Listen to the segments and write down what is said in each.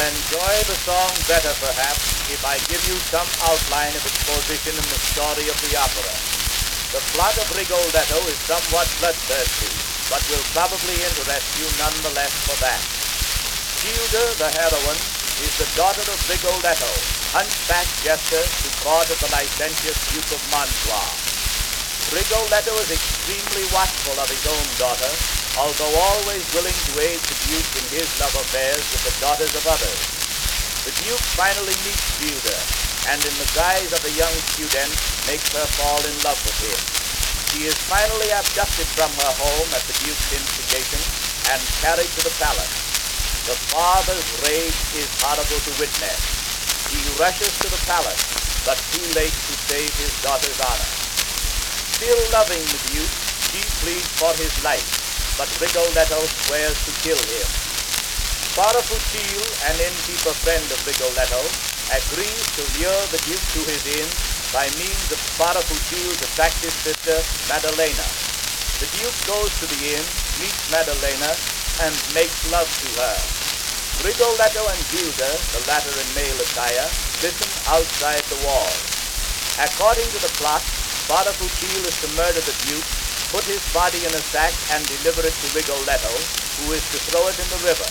enjoy the song better, perhaps, if I give you some outline of its position in the story of the opera. The plot of Rigoletto is somewhat bloodthirsty, but will probably interest you nonetheless for that. Gilda, the heroine, is the daughter of Rigoletto, hunchback jester to court of the licentious Duke of Mantua. Rigoletto is extremely watchful of his own daughter, although always willing to aid the Duke in his love affairs with the daughters of others. The Duke finally meets Gilda, and in the guise of a young student, makes her fall in love with him. She is finally abducted from her home at the Duke's instigation and carried to the palace. The father's rage is horrible to witness. He rushes to the palace, but too late to save his daughter's honor. Still loving the Duke, she pleads for his life, but Rigoletto swears to kill him. Sparafucile, an innkeeper friend of Rigoletto, agrees to lure the Duke to his inn by means of Sparafucile's attractive sister, Maddalena. The Duke goes to the inn, meets Maddalena, and makes love to her. Rigoletto and Gilda, the latter in male attire, listen outside the walls. According to the plot, Sparafucile is to murder the Duke, put his body in a sack, and deliver it to Rigoletto, who is to throw it in the river.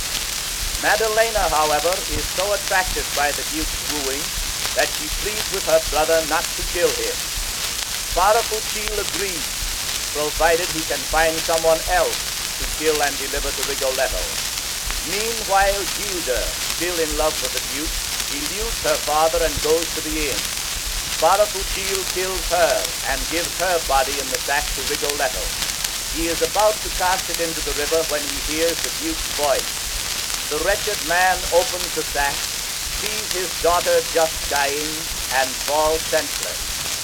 Maddalena, however, is so attracted by the Duke's wooing that she pleads with her brother not to kill him. Sparafucile agrees, provided he can find someone else to kill and deliver to Rigoletto. Meanwhile, Gilda, still in love with the Duke, eludes her father and goes to the inn. Sparafucile kills her and gives her body in the sack to Rigoletto. He is about to cast it into the river when he hears the Duke's voice. The wretched man opens the sack, sees his daughter just dying, and falls senseless.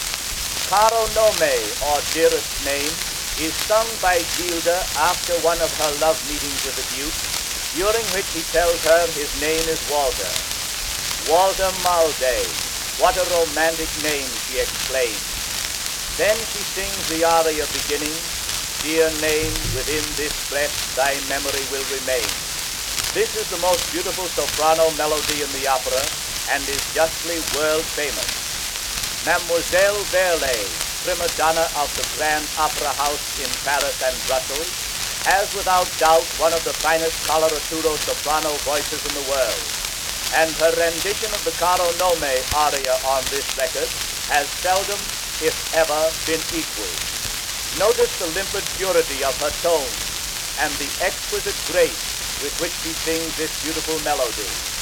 Caro Nome, or Dearest Name, is sung by Gilda after one of her love meetings with the Duke, during which he tells her his name is Walter. Walter Malday, what a romantic name, she exclaims. Then she sings the aria beginning, Dear name, within this breath thy memory will remain. This is the most beautiful soprano melody in the opera, and is justly world famous. Mademoiselle Verlet, prima donna of the Grand Opera House in Paris and Brussels, has without doubt one of the finest coloratura soprano voices in the world, and her rendition of the Caro Nome aria on this record has seldom, if ever, been equaled. Notice the limpid purity of her tones and the exquisite grace with which she sings this beautiful melody.